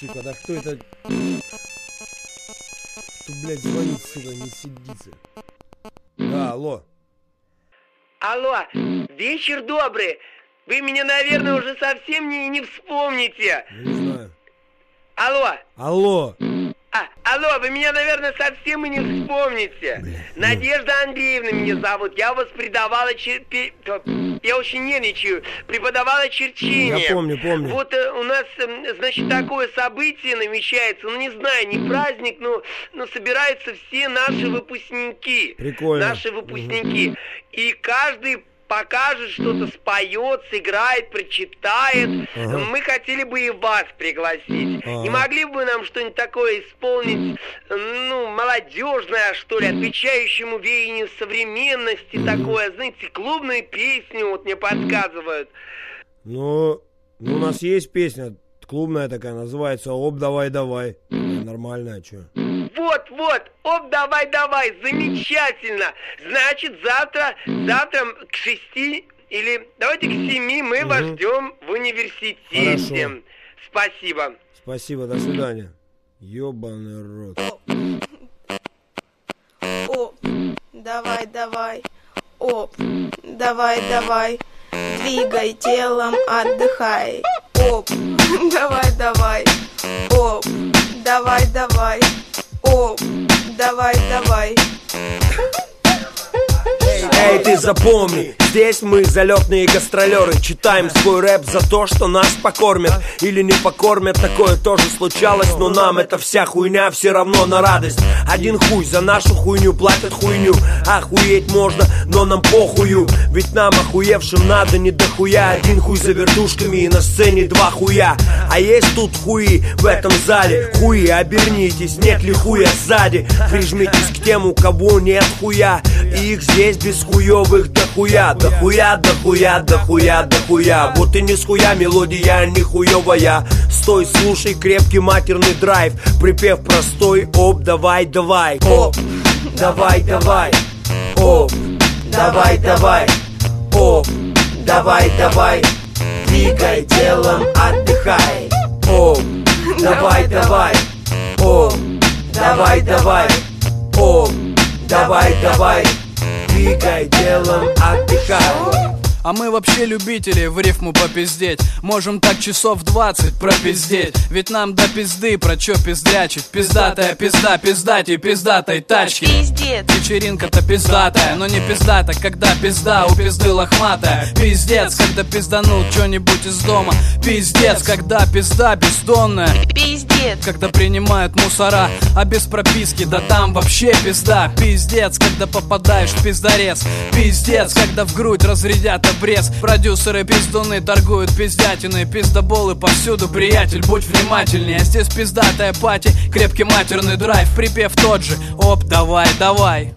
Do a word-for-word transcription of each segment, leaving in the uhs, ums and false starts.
Сука, да кто это? Кто, блядь, звонит, сука, не сидится. Да, алло. Алло, вечер добрый. Вы меня, наверное, уже совсем не, не вспомните. Не знаю. Алло. Алло. А, алло, вы меня, наверное, совсем и не вспомните. Блядь, Надежда Андреевна меня зовут. Я вас преподавала чер... Я очень нервничаю. Преподавала черчение. Я помню, помню. Вот э, у нас, э, значит, такое событие намечается. Ну, не знаю, не праздник, но, но собираются все наши выпускники. Прикольно. Наши выпускники. Угу. И каждый покажет, что-то споет, сыграет, прочитает. Ага. Мы хотели бы и вас пригласить. Ага. Не могли бы вы нам что-нибудь такое исполнить, ну, молодежное, что ли, отвечающему веянию современности, ага. такое, знаете, клубную песню, вот мне подсказывают. Ну, ну, у нас есть песня клубная такая, называется «Оп, давай, давай». Нормальная, что? Вот, вот, оп, давай, давай, замечательно. Значит, завтра, завтра к шести или давайте к семи мы угу. вас ждем в университете. Хорошо. Спасибо. Спасибо, до свидания. Ёбаный рот. Оп, давай, давай. Оп, давай, давай. Двигай телом, отдыхай. Оп, давай, давай. Оп, давай, давай. Оп, давай, давай. Эй, ты запомни, здесь мы залетные гастролеры. Читаем свой рэп за то, что нас покормят или не покормят, такое тоже случалось. Но нам эта вся хуйня все равно на радость. Один хуй за нашу хуйню платят хуйню. Охуеть можно, но нам похую. Ведь нам охуевшим надо не дохуя. Один хуй за вертушками и на сцене два хуя. А есть тут хуи в этом зале. Хуи, обернитесь, нет ли хуя сзади. Прижмитесь к тем, у кого нет хуя. И их здесь без хуёвых дохуя. Дохуя, дохуя, дохуя, дохуя. Вот и не с хуя мелодия, не хуёвая. Стой, слушай крепкий матерный драйв. Припев простой, оп, давай, давай. Оп, давай, давай. Оп, давай, давай. Оп, давай, давай. Двигай телом, отдыхай. Оп, давай, давай. Оп, давай, давай. Оп, давай, давай. Двигай телом, отдыхай. А мы вообще любители в рифму попиздеть. Можем так часов двадцать пропиздеть. Ведь нам до пизды про чё пиздрячить. Пиздатая пизда, пиздатей, пиздатой тачки. Пиздец. Вечеринка-то пиздатая, но не пиздата, когда пизда у пизды лохматая. Пиздец, когда пизданул чё-нибудь из дома. Пиздец, когда пизда бездонная. Пиздец, когда принимают мусора, а без прописки, да там вообще пизда. Пиздец, когда попадаешь в пиздарез. Пиздец, когда в грудь разрядят обрез. Продюсеры пиздуны торгуют пиздятиной. Пиздоболы повсюду, приятель, будь внимательнее. Здесь пиздатая пати, крепкий матерный драйв. Припев тот же, оп, давай, давай.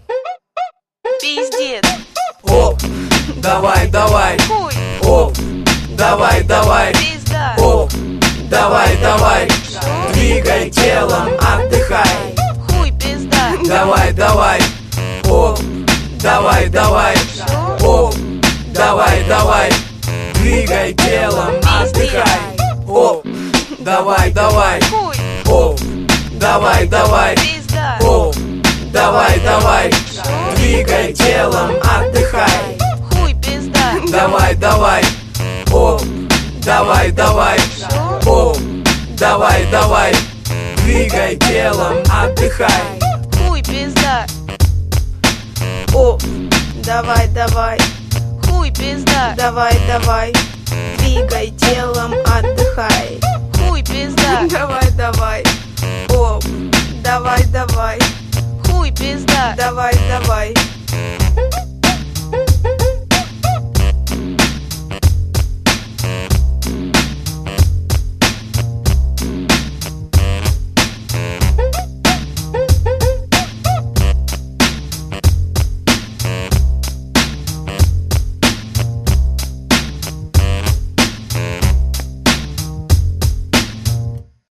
Пиздец. Оп, давай, давай. Хуй. Оп, давай, давай. Пизда. Оп, давай, давай. Двигай телом, отдыхай. Хуй, пизда. Давай, давай. Оп, давай, давай. Оп, давай, давай. Двигай телом, отдыхай. Оп, давай, давай. Хуй. Оп, давай, давай. Пизда. Оп, давай, давай. Двигай телом, отдыхай. Хуй, пизда. Давай, давай. Оп, давай, давай. Оп, давай, давай. Двигай телом, отдыхай. Хуй, пизда. Оп, давай, давай. Хуй, пизда. Давай, давай. Двигай телом, отдыхай. Хуй, пизда. Давай, давай. Оп, давай, давай. Хуй, пизда. Давай, давай.